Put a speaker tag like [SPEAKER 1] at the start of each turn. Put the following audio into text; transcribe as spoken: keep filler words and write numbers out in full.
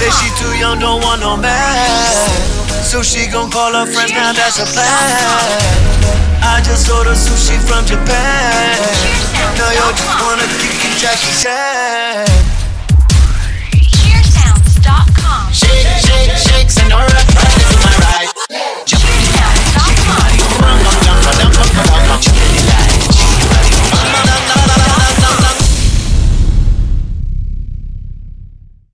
[SPEAKER 1] Say she too young, don't want no man. So she gon' call her friends, now that's a plan. I just ordered sushi from Japan. Now yo just wanna kick it, Jackie Chan.